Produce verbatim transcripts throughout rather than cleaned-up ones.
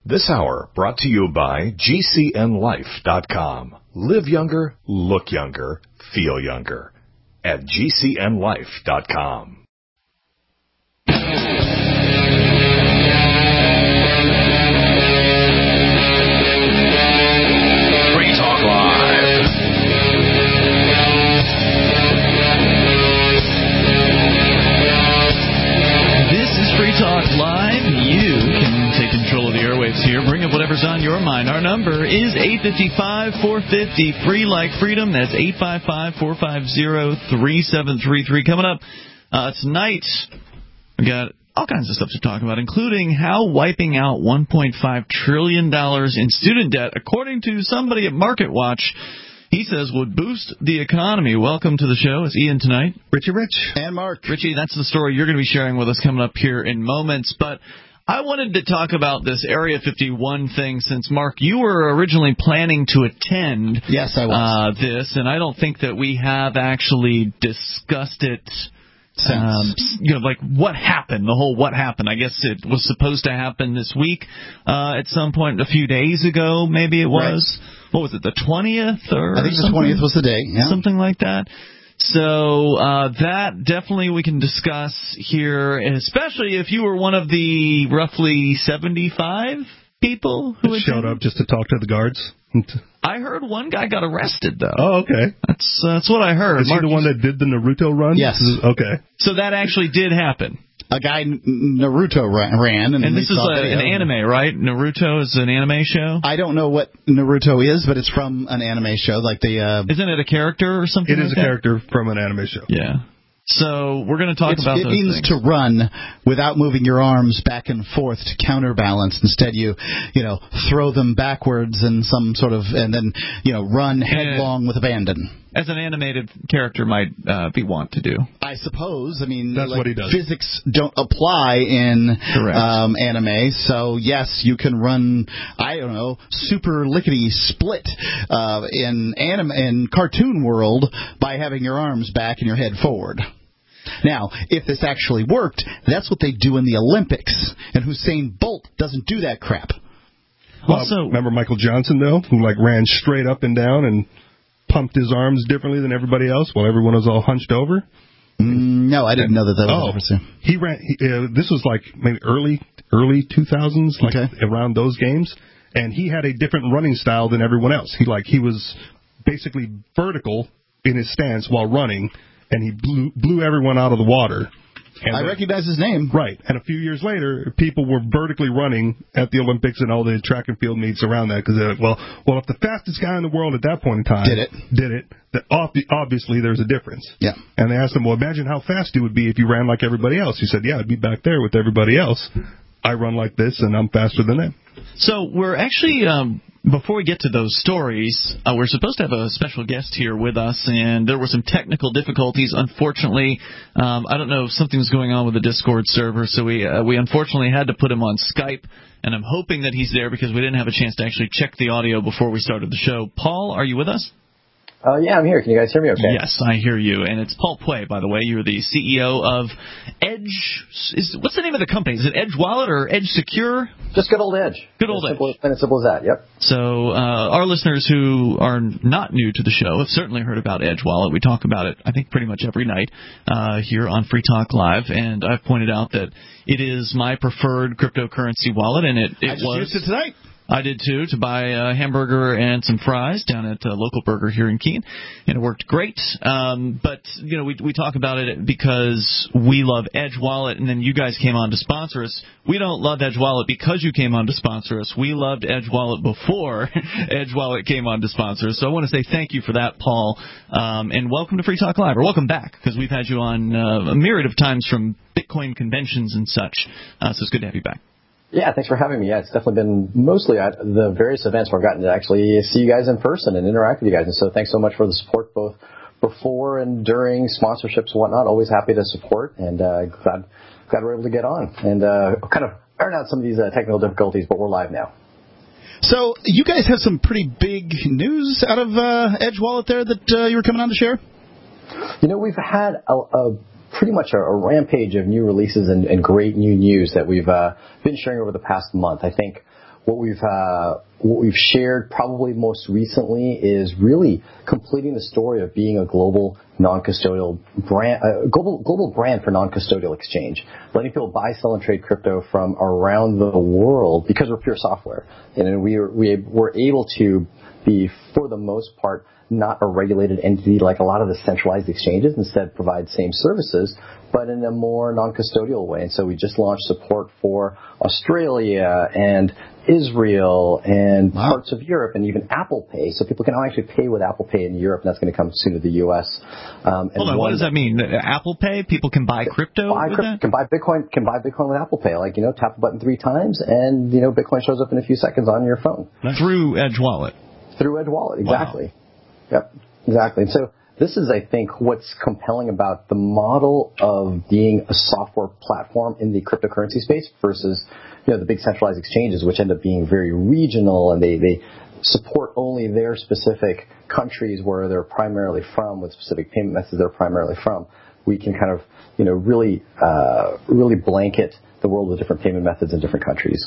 This hour brought to you by G C N life dot com. Live younger, look younger, feel younger at G C N life dot com. Free Talk Live. This is Free Talk Live. You can take control of the airwaves here. Bring up whatever's on your mind. Our number is eight five five, four five zero, free like freedom. That's eight five five, four five zero, three seven three three. Coming up uh, tonight, we got all kinds of stuff to talk about, including how wiping out one point five trillion dollars in student debt, according to somebody at MarketWatch, he says would boost the economy. Welcome to the show. It's Ian tonight. Richie Rich. And Mark. Richie, that's the story you're going to be sharing with us coming up here in moments. But I wanted to talk about this Area fifty-one thing since, Mark, you were originally planning to attend yes, I was. Uh, this, and I don't think that we have actually discussed it. Um, you know, like what happened, the whole what happened. I guess it was supposed to happen this week uh, at some point a few days ago, maybe it was. Right. What was it, the twentieth? Or I think something? the twentieth was the day. Yeah. Something like that. So uh, that definitely we can discuss here, and especially if you were one of the roughly seventy-five people who showed up just to talk to the guards. I heard one guy got arrested, though. Oh, okay. That's uh, that's what I heard. Is he the one that did the Naruto run? Yes. Okay. So that actually did happen. A guy Naruto ran, and, and this is a, an anime, right? Naruto is an anime show. I don't know what Naruto is, but it's from an anime show, like the. Uh, Isn't it a character or something? It like is a that? character from an anime show. Yeah. So we're going to talk it's, about it those means things. to run without moving your arms back and forth to counterbalance. Instead, you you know throw them backwards and some sort of and then you know run headlong and with abandon. As an animated character might uh, be wont to do. I suppose. I mean, that's like, what he does. Physics don't apply in um, anime, so yes, you can run. I don't know, super lickety split uh, in anime in cartoon world by having your arms back and your head forward. Now, if this actually worked, that's what they do in the Olympics, and Usain Bolt doesn't do that crap. Well, also, remember Michael Johnson though, who like ran straight up and down and pumped his arms differently than everybody else while everyone was all hunched over? Mm, no, I didn't and, know that that was oh, ever he ran. He, uh, this was like maybe early early two thousands, like okay. around those games, and he had a different running style than everyone else. He like he was basically vertical in his stance while running, and he blew blew everyone out of the water. And I then, recognize his name. Right. And a few years later, people were vertically running at the Olympics and all the track and field meets around that because they're like, well, well, if the fastest guy in the world at that point in time did it, did it, then obviously there's a difference. Yeah. And they asked him, well, imagine how fast you would be if you ran like everybody else. He said, yeah, I'd be back there with everybody else. I run like this, and I'm faster than them. So we're actually, um, before we get to those stories, uh, we're supposed to have a special guest here with us, and there were some technical difficulties. Unfortunately, um, I don't know if something's going on with the Discord server, so we uh, we unfortunately had to put him on Skype, and I'm hoping that he's there because we didn't have a chance to actually check the audio before we started the show. Paul, are you with us? Uh, yeah, I'm here. Can you guys hear me okay? Yes, I hear you. And it's Paul Pui, by the way. You're the C E O of Edge. Is, what's the name of the company? Is it Edge Wallet or Edge Secure? Just good old Edge. Good old Edge. Edge. And as simple as that, yep. So uh, our listeners who are not new to the show have certainly heard about Edge Wallet. We talk about it, I think, pretty much every night uh, here on Free Talk Live. And I've pointed out that it is my preferred cryptocurrency wallet, and it, it I just was. used it tonight. I did, too, to buy a hamburger and some fries down at a local burger here in Keene, and it worked great. Um, but, you know, we we talk about it because we love Edge Wallet, and then you guys came on to sponsor us. We don't love Edge Wallet because you came on to sponsor us. We loved Edge Wallet before Edge Wallet came on to sponsor us. So I want to say thank you for that, Paul, um, and welcome to Free Talk Live, or welcome back, because we've had you on uh, a myriad of times from Bitcoin conventions and such. Uh, so it's good to have you back. Yeah, thanks for having me. Yeah, it's definitely been mostly at the various events where I've gotten to actually see you guys in person and interact with you guys. And so thanks so much for the support both before and during sponsorships and whatnot. Always happy to support, and uh, glad, glad we're able to get on and uh, kind of iron out some of these uh, technical difficulties, but we're live now. So you guys have some pretty big news out of uh, Edge Wallet there that uh, you were coming on to share? You know, we've had a... a pretty much a, a rampage of new releases and, and great new news that we've uh, been sharing over the past month. I think what we've uh, what we've shared probably most recently is really completing the story of being a global non-custodial brand, uh, global global brand for non-custodial exchange, letting people buy, sell, and trade crypto from around the world because we're pure software, and we are, we we're able to be, for the most part, not a regulated entity like a lot of the centralized exchanges, instead provide same services, but in a more non-custodial way. And so we just launched support for Australia and Israel and wow. parts of Europe and even Apple Pay. So people can now actually pay with Apple Pay in Europe, and that's going to come soon to the U S. Um, Hold on, what does that mean? Apple Pay? People can buy crypto buy with crypto, that? Can buy Bitcoin, can buy Bitcoin with Apple Pay. Like, you know, tap a button three times and, you know, Bitcoin shows up in a few seconds on your phone. Through Edge Wallet. Through Edge Wallet, exactly. Wow. Yep, exactly. And so this is, I think, what's compelling about the model of being a software platform in the cryptocurrency space versus, you know, the big centralized exchanges, which end up being very regional, and they, they support only their specific countries where they're primarily from, with specific payment methods they're primarily from. We can kind of, you know, really, uh, really blanket the world with different payment methods in different countries.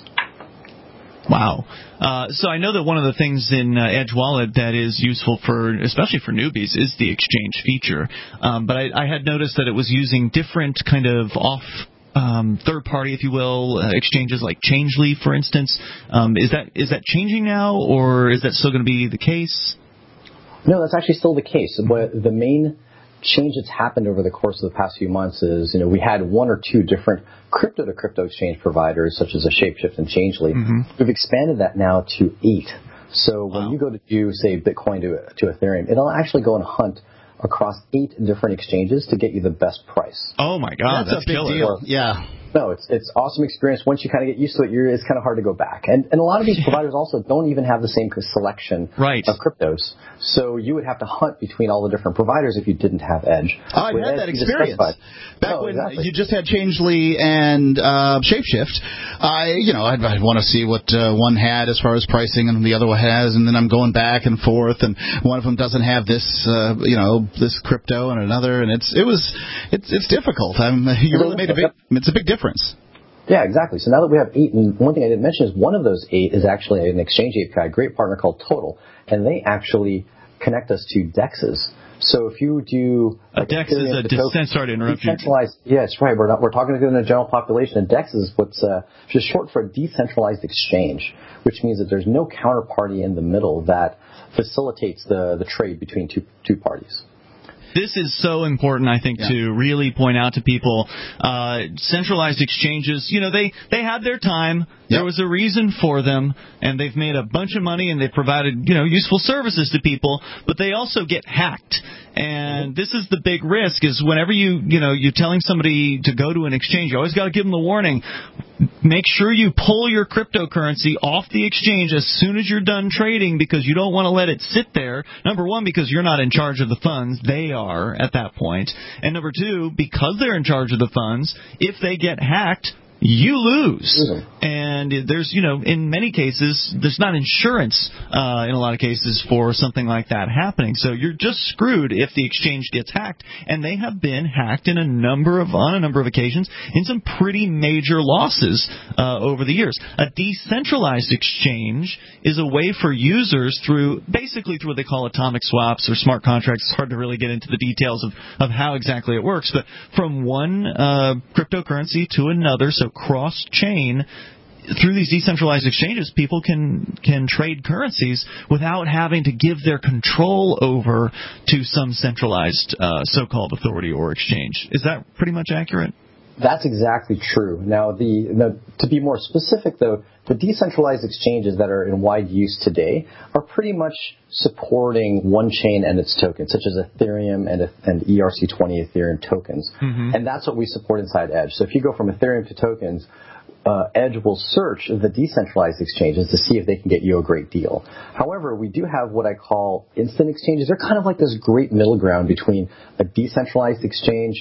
Wow. Uh, so I know that one of the things in uh, Edge Wallet that is useful for, especially for newbies, is the exchange feature. Um, but I, I had noticed that it was using different kind of off um, third party, if you will, uh, exchanges like Changely, for instance. Um, is that is that changing now, or is that still going to be the case? No, that's actually still the case. But the main change that's happened over the course of the past few months is, you know, we had one or two different crypto-to-crypto exchange providers, such as a Shapeshift and Changely. Mm-hmm. We've expanded that now to eight. So when wow. you go to do, say, Bitcoin to, to Ethereum, it'll actually go and hunt across eight different exchanges to get you the best price. Oh, my God. That's, that's a big killer. deal. Yeah. No, it's it's awesome experience. Once you kind of get used to it, you're, it's kind of hard to go back. And and a lot of these providers also don't even have the same selection right. of cryptos. So you would have to hunt between all the different providers if you didn't have Edge. Oh, I've With had Edge, that experience. Back no, when exactly. you just had Changely and uh, Shapeshift, I, you know, I'd, I'd want to see what uh, one had as far as pricing and the other one has, and then I'm going back and forth, and one of them doesn't have this, uh, you know, this crypto and another, and it's it was it's it's difficult. I'm you really made a big it's a big difference. Yeah, exactly. So now that we have eight, and one thing I didn't mention is one of those eight is actually an exchange A P I, a great partner called Total, and they actually connect us to DEXs. So if you do like a DEX is a decent, sorry to interrupt you. Decentralized, yeah, it's right. We're not we're talking to the general population, and DEX is what's uh, just short for a decentralized exchange, which means that there's no counterparty in the middle that facilitates the the trade between two two parties. This is so important, I think, yeah. to really point out to people. Uh, centralized exchanges, you know, they, they had their time. Yep. There was a reason for them, and they've made a bunch of money, and they've provided, you know, useful services to people, but they also get hacked. And this is the big risk, is whenever you, you know, you're telling somebody to go to an exchange, you always got to give them the warning. Make sure you pull your cryptocurrency off the exchange as soon as you're done trading, because you don't want to let it sit there. Number one, because you're not in charge of the funds. They are at that point. And number two, because they're in charge of the funds, if they get hacked, you lose. Mm-hmm. And there's, you know, in many cases, there's not insurance uh, in a lot of cases for something like that happening. So you're just screwed if the exchange gets hacked. And they have been hacked in a number of, on a number of occasions, in some pretty major losses uh, over the years. A decentralized exchange is a way for users through, basically through what they call atomic swaps or smart contracts. It's hard to really get into the details of, of how exactly it works. But from one uh, cryptocurrency to another, so cross-chain, through these decentralized exchanges, people can can trade currencies without having to give their control over to some centralized uh, so-called authority or exchange. Is that pretty much accurate? That's exactly true. Now, the, the to be more specific, though, the decentralized exchanges that are in wide use today are pretty much supporting one chain and its tokens, such as Ethereum and, and E R C twenty Ethereum tokens. Mm-hmm. And that's what we support inside Edge. So if you go from Ethereum to tokens, uh, Edge will search the decentralized exchanges to see if they can get you a great deal. However, we do have what I call instant exchanges. They're kind of like this great middle ground between a decentralized exchange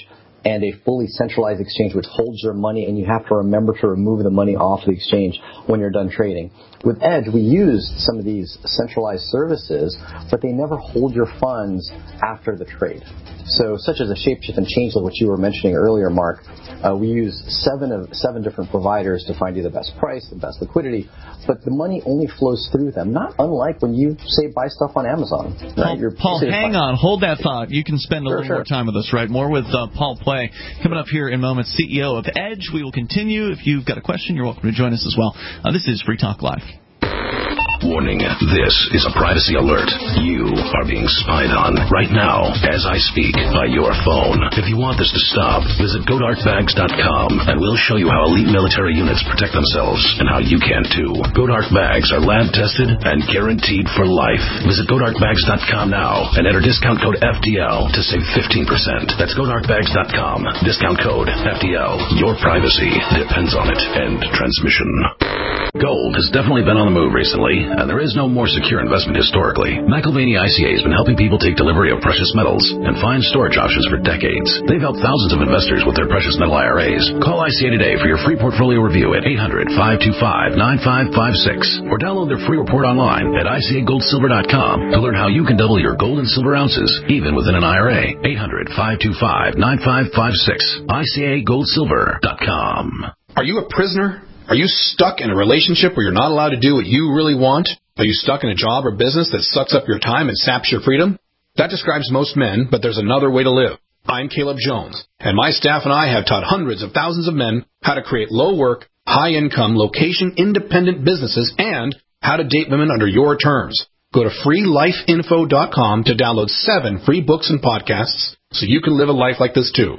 and a fully centralized exchange which holds your money, and you have to remember to remove the money off the exchange when you're done trading. With Edge, we use some of these centralized services, but they never hold your funds after the trade. So, such as a Shapeshift and Changelog, which you were mentioning earlier, Mark, uh, we use seven of seven different providers to find you the best price, the best liquidity, but the money only flows through them. Not unlike when you say buy stuff on Amazon. Right? Paul, Paul hang on, hold that thought. You can spend a sure, little sure. more time with us, right? More with uh, Paul Play coming up here in moments. C E O of Edge. We will continue. If you've got a question, you're welcome to join us as well. Uh, this is Free Talk Live. Warning, this is a privacy alert. You are being spied on right now as I speak by your phone. If you want this to stop, visit go dark bags dot com and we'll show you how elite military units protect themselves and how you can too. GoDark bags are lab tested and guaranteed for life. Visit go dark bags dot com now and enter discount code F D L to save fifteen percent. That's go dark bags dot com. Discount code F D L. Your privacy depends on it. End transmission. Gold has definitely been on the move recently, and there is no more secure investment historically. McIlvaney I C A has been helping people take delivery of precious metals and find storage options for decades. They've helped thousands of investors with their precious metal I R As. Call I C A today for your free portfolio review at eight hundred, five two five, nine five five six or download their free report online at I C A gold silver dot com to learn how you can double your gold and silver ounces even within an I R A. eight hundred, five two five, nine five five six. I C A gold silver dot com. Are you a prisoner? Are you stuck in a relationship where you're not allowed to do what you really want? Are you stuck in a job or business that sucks up your time and saps your freedom? That describes most men, but there's another way to live. I'm Caleb Jones, and my staff and I have taught hundreds of thousands of men how to create low-work, high-income, location-independent businesses and how to date women under your terms. Go to free life info dot com to download seven free books and podcasts so you can live a life like this too.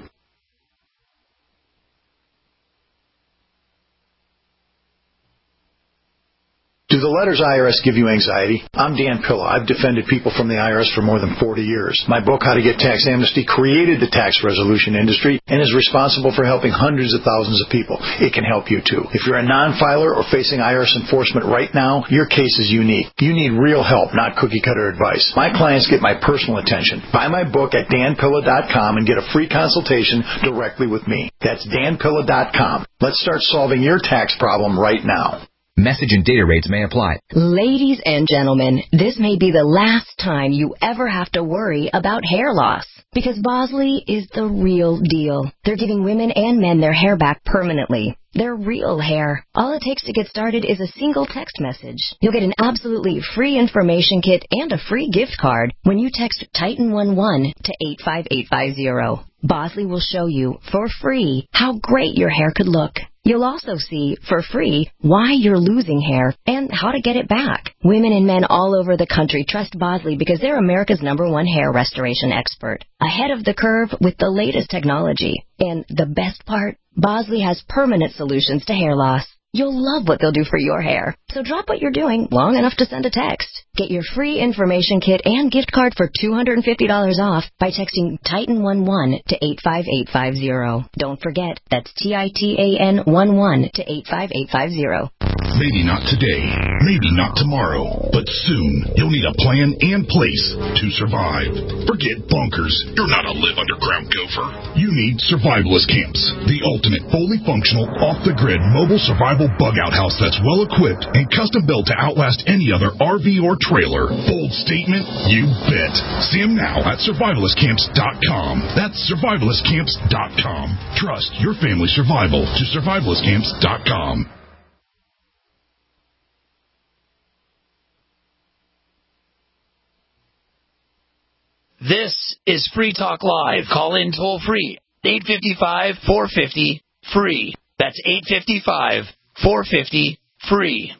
Do the letters I R S give you anxiety? I'm Dan Pilla. I've defended people from the I R S for more than forty years. My book, How to Get Tax Amnesty, created the tax resolution industry and is responsible for helping hundreds of thousands of people. It can help you, too. If you're a non-filer or facing I R S enforcement right now, your case is unique. You need real help, not cookie-cutter advice. My clients get my personal attention. Buy my book at dan pilla dot com and get a free consultation directly with me. That's dan pilla dot com. Let's start solving your tax problem right now. Message and data rates may apply. Ladies and gentlemen, this may be the last time you ever have to worry about hair loss. Because Bosley is the real deal. They're giving women and men their hair back permanently. Their real hair. All it takes to get started is a single text message. You'll get an absolutely free information kit and a free gift card when you text Titan eleven to eight five eight five zero. Bosley will show you, for free, how great your hair could look. You'll also see, for free, why you're losing hair and how to get it back. Women and men all over the country trust Bosley because they're America's number one hair restoration expert. Ahead of the curve with the latest technology. And the best part, Bosley has permanent solutions to hair loss. You'll love what they'll do for your hair. So drop what you're doing long enough to send a text. Get your free information kit and gift card for two hundred fifty dollars off by texting Titan eleven to eight five eight five zero. Don't forget, that's T I T A N eleven to eight five eight five zero. Maybe not today, maybe not tomorrow, but soon you'll need a plan and place to survive. Forget bunkers. You're not a live underground gopher. You need survivalist camps, the ultimate fully functional, off-the-grid mobile survival bug-out house that's well-equipped and custom-built to outlast any other R V or trailer. Bold statement? You bet. See them now at survivalist camps dot com. That's survivalist camps dot com. Trust your family's survival to survivalist camps dot com. This is Free Talk Live. Call in toll free. eight five five, four five zero, free. That's eight five five, four five zero, free.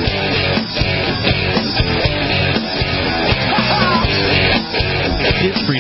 It's Free Talk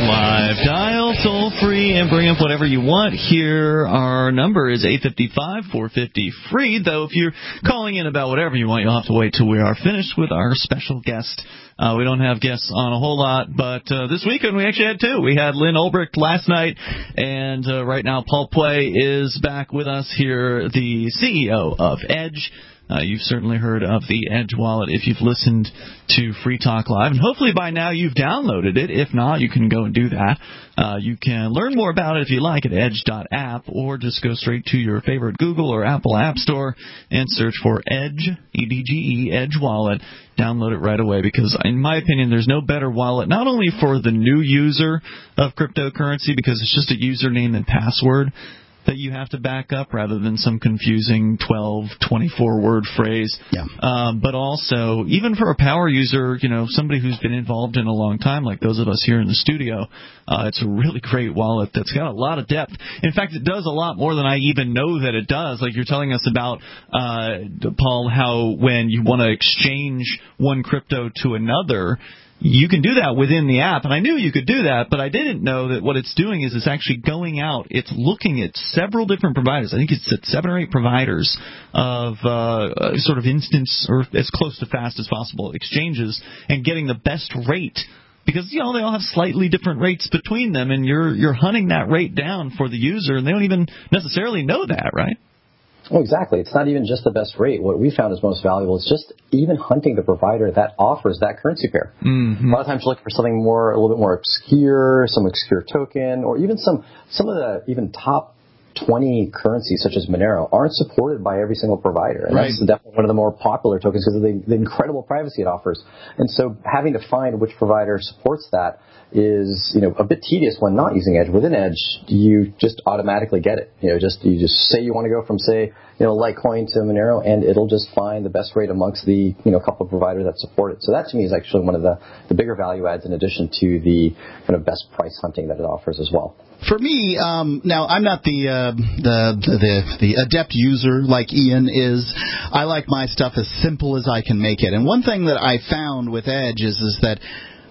Live. Dial toll free and bring up whatever you want here. Our number is eight five five, four five zero, free, though if you're calling in about whatever you want, you'll have to wait till we are finished with our special guest. Uh, we don't have guests on a whole lot, but uh, this weekend we actually had two. We had Lynn Ulbricht last night, and uh, right now Paul Pway is back with us here, the C E O of Edge. Uh, you've certainly heard of the Edge wallet if you've listened to Free Talk Live, and hopefully by now you've downloaded it. If not, you can go and do that. Uh, you can learn more about it if you like at edge dot app, or just go straight to your favorite Google or Apple App Store and search for Edge, E D G E, Edge Wallet. Download it right away, because in my opinion there's no better wallet, not only for the new user of cryptocurrency, because it's just a username and password that you have to back up rather than some confusing twelve, twenty-four word phrase. Yeah. Um, but also, even for a power user, you know, somebody who's been involved in a long time, like those of us here in the studio, uh, it's a really great wallet that's got a lot of depth. In fact, it does a lot more than I even know that it does. Like you're telling us about, uh, Paul, how when you want to exchange one crypto to another, you can do that within the app, and I knew you could do that, but I didn't know that what it's doing is it's actually going out, it's looking at several different providers. I think it's at seven or eight providers of uh, sort of instance, or as close to fast as possible, exchanges, and getting the best rate. Because, you know, they all have slightly different rates between them, and you're you're hunting that rate down for the user, and they don't even necessarily know that, right? Oh, exactly. It's not even just the best rate. What we found is most valuable is just even hunting the provider that offers that currency pair. Mm-hmm. A lot of times you're looking for something more, a little bit more obscure, some obscure token, or even some some of the even top twenty currencies such as Monero aren't supported by every single provider. And right. That's definitely one of the more popular tokens because of the, the incredible privacy it offers. And so having to find which provider supports that is, you know, a bit tedious when not using Edge. Within Edge, you just automatically get it. You know, just you just say you want to go from, say, you know, Litecoin to Monero, and it'll just find the best rate amongst the, you know, couple of providers that support it. So that to me is actually one of the, the bigger value adds in addition to the kind of best price hunting that it offers as well. For me, um, now I'm not the, uh, the the the adept user like Ian is. I like my stuff as simple as I can make it. And one thing that I found with Edge is is that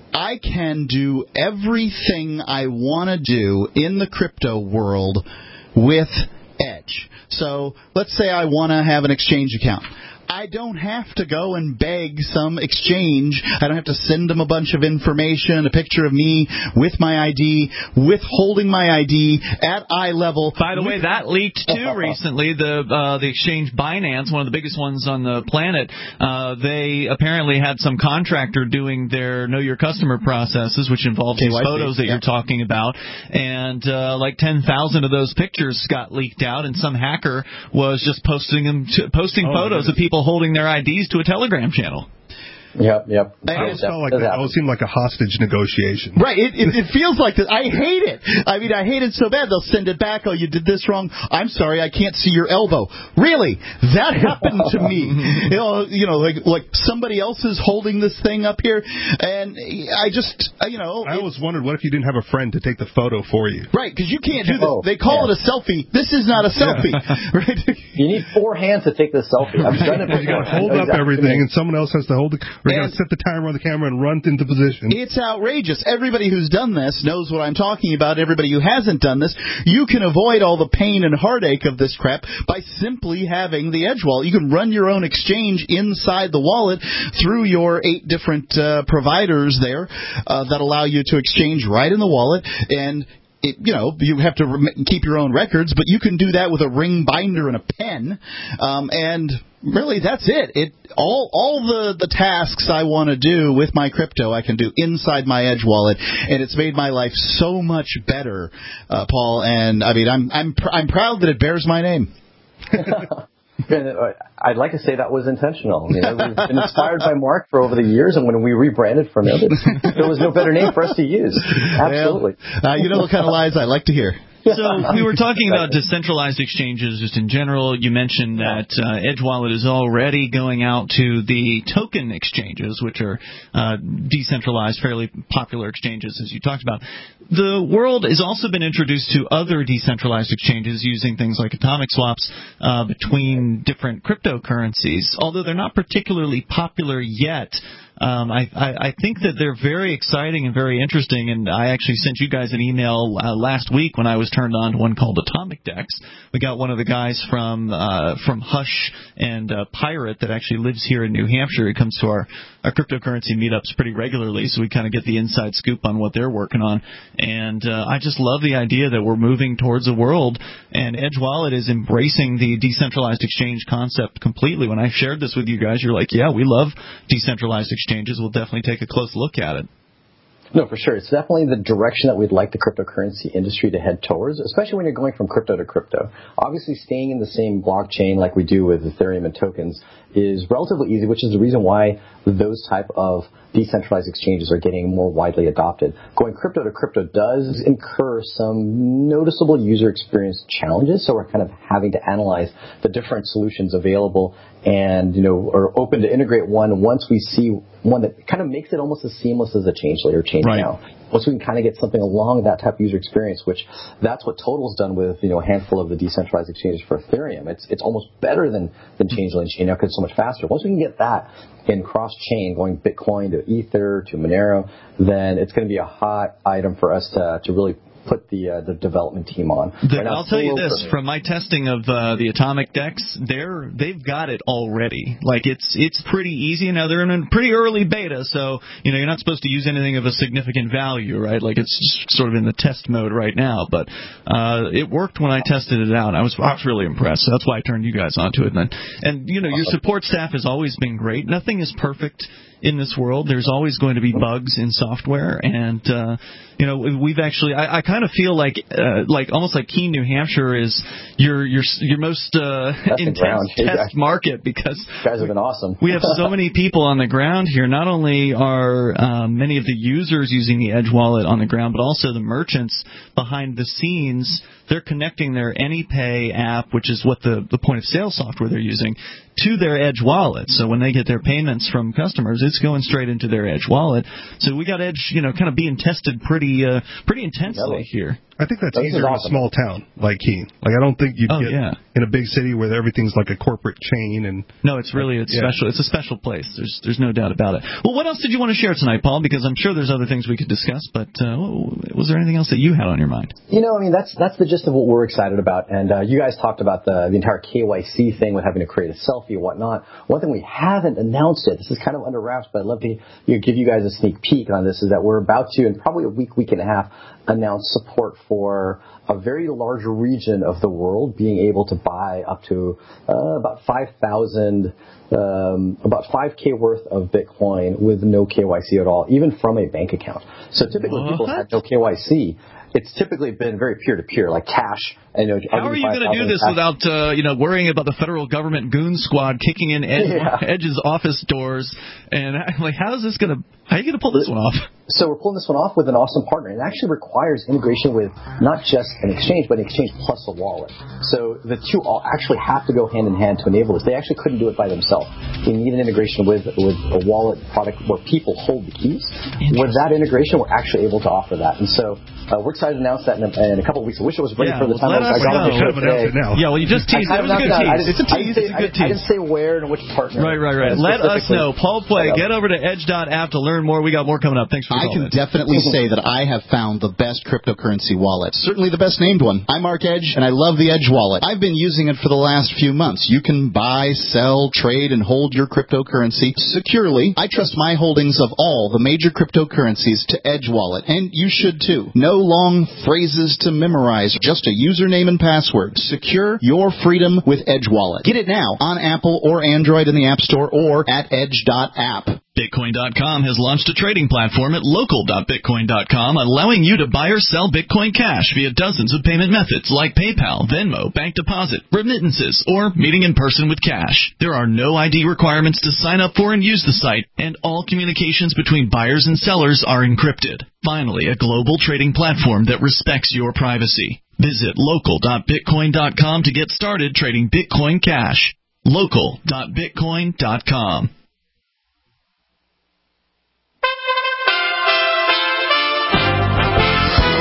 I can do everything I want to do in the crypto world with Edge. So let's say I want to have an exchange account. I don't have to go and beg some exchange. I don't have to send them a bunch of information, a picture of me with my I D, withholding my I D at eye level. By the way, that leaked too recently. The uh, the exchange Binance, one of the biggest ones on the planet, uh, they apparently had some contractor doing their Know Your Customer processes, which involves these photos that yeah. you're talking about. And uh, like ten thousand of those pictures got leaked out, and some hacker was just posting them, to, posting oh, photos of people holding their I Ds to a Telegram channel. Yep, yep. It almost felt like it almost seemed like a hostage negotiation. Right. It, it, it feels like that. I hate it. I mean, I hate it so bad. They'll send it back. Oh, you did this wrong. I'm sorry. I can't see your elbow. Really? That happened to me. You know, you know, like like somebody else is holding this thing up here, and I just, you know. I always wondered, what if you didn't have a friend to take the photo for you? Right, because you can't do this. Oh, they call yeah. it a selfie. This is not a selfie. Yeah. Right? You need four hands to take this selfie. I've done it before. You got to hold up everything, and someone else has to hold it. Or you got to set the timer on the camera and run into position. It's outrageous. Everybody who's done this knows what I'm talking about. Everybody who hasn't done this, you can avoid all the pain and heartache of this crap by simply having the Edge wallet. You can run your own exchange inside the wallet through your eight different uh, providers there uh, that allow you to exchange right in the wallet. And It, you know, you have to rem- keep your own records, but you can do that with a ring binder and a pen, um, and really that's it. It all all the, the tasks I want to do with my crypto I can do inside my Edge wallet, and it's made my life so much better, uh, Paul. And I mean, I'm I'm pr- I'm proud that it bears my name. I'd like to say that was intentional. You know, we've been inspired by Mark for over the years, and when we rebranded from it, there was no better name for us to use. Absolutely. Well, uh, you know what kind of lies I like to hear. So we were talking about decentralized exchanges just in general. You mentioned that uh, Edge Wallet is already going out to the token exchanges, which are uh, decentralized, fairly popular exchanges, as you talked about. The world has also been introduced to other decentralized exchanges using things like atomic swaps uh, between different cryptocurrencies. Although they're not particularly popular yet, Um, I, I, I think that they're very exciting and very interesting, and I actually sent you guys an email uh, last week when I was turned on to one called Atomic Dex. We got one of the guys from uh, from Hush and uh, Pirate that actually lives here in New Hampshire. He comes to our, our cryptocurrency meetups pretty regularly, so we kind of get the inside scoop on what they're working on. And uh, I just love the idea that we're moving towards a world, and Edge Wallet is embracing the decentralized exchange concept completely. When I shared this with you guys, you're like, yeah, we love decentralized exchanges. We'll definitely take a close look at it. No, for sure. It's definitely the direction that we'd like the cryptocurrency industry to head towards, especially when you're going from crypto to crypto. Obviously, staying in the same blockchain like we do with Ethereum and tokens is relatively easy, which is the reason why those type of decentralized exchanges are getting more widely adopted. Going crypto to crypto does incur some noticeable user experience challenges, so we're kind of having to analyze the different solutions available and, you know, are open to integrate one once we see one that kind of makes it almost as seamless as a Changelly or Change right. Now. Once we can kind of get something along that type of user experience, which that's what Total's done with, you know, a handful of the decentralized exchanges for Ethereum. It's it's almost better than, than Changelly and Chain Now because it's so much faster. Once we can get that in cross-chain, going Bitcoin to Ether to Monero, then it's going to be a hot item for us to to really put the uh, the development team on. The, right I'll tell you this, from my testing of uh, the Atomic Dex, they're they've got it already. Like it's it's pretty easy. Now they're in a pretty early beta, so you know you're not supposed to use anything of a significant value, right? Like it's just sort of in the test mode right now. But uh, it worked when I tested it out. I was I was really impressed. So that's why I turned you guys onto it. And and you know your support staff has always been great. Nothing is perfect in this world. There's always going to be bugs in software, and uh, you know we've actually I, I kind of feel like uh, like almost like Keene, New Hampshire is your your your most uh, intense test market because you guys have been awesome. We have so many people on the ground here. Not only are um, many of the users using the Edge wallet on the ground, but also the merchants behind the scenes. They're connecting their AnyPay app, which is what the, the point of sale software they're using, to their Edge wallet. So when they get their payments from customers, it's going straight into their Edge wallet. So we got Edge, you know, kind of being tested pretty uh, pretty intensely here. I think that's This easier in a small town like Keene. Like I don't think you oh, get yeah. in a big city where everything's like a corporate chain and no, it's really it's yeah. special. It's a special place. There's there's no doubt about it. Well, what else did you want to share tonight, Paul? Because I'm sure there's other things we could discuss. But uh, was there anything else that you had on your mind? You know, I mean, that's that's the gist of what we're excited about. And uh, you guys talked about the the entire K Y C thing with having to create a selfie and whatnot. One thing we haven't announced yet. This is kind of under wraps, but I'd love to you know, give you guys a sneak peek on this. Is that we're about to, in probably a week, week and a half, announce support for a very large region of the world being able to buy up to uh, about five thousand, um, about five K worth of Bitcoin with no K Y C at all, even from a bank account. So typically what? people have no K Y C. It's typically been very peer-to-peer, like cash. And, you know, How are you going to do this cash. without, uh, you know, worrying about the federal government goon squad kicking in Ed, yeah. Edge's office doors? And like, how is this going to? How are you going to pull this one off? So we're pulling this one off with an awesome partner. It actually requires integration with not just an exchange, but an exchange plus a wallet. So the two all actually have to go hand in hand to enable this. They actually couldn't do it by themselves. We need an integration with with a wallet product where people hold the keys. With that integration, we're actually able to offer that. And so uh, we're excited to announce that in a, in a couple of weeks. I wish it was ready yeah, for the well, time I got on the show today. Now. Yeah, well, you just teased it. It was a good tease. It's a tease. It's a good tease. I didn't say where and which partner. Right, right, right. Let us know. Paul Play, get over to edge dot app to learn more. We got more coming up. Thanks for I can that. definitely say that I have found the best cryptocurrency wallet. Certainly the best named one. I'm Mark Edge, and I love the Edge wallet. I've been using it for the last few months. You can buy, sell, trade, and hold your cryptocurrency securely. I trust my holdings of all the major cryptocurrencies to Edge wallet, and you should too. No long phrases to memorize, just a username and password. Secure your freedom with Edge wallet. Get it now on Apple or Android in the App Store or at edge dot app. Bitcoin dot com has launched a trading platform at local dot bitcoin dot com, allowing you to buy or sell Bitcoin Cash via dozens of payment methods like PayPal, Venmo, bank deposit, remittances, or meeting in person with cash. There are no I D requirements to sign up for and use the site, and all communications between buyers and sellers are encrypted. Finally, a global trading platform that respects your privacy. Visit local dot bitcoin dot com to get started trading Bitcoin Cash. local dot bitcoin dot com. You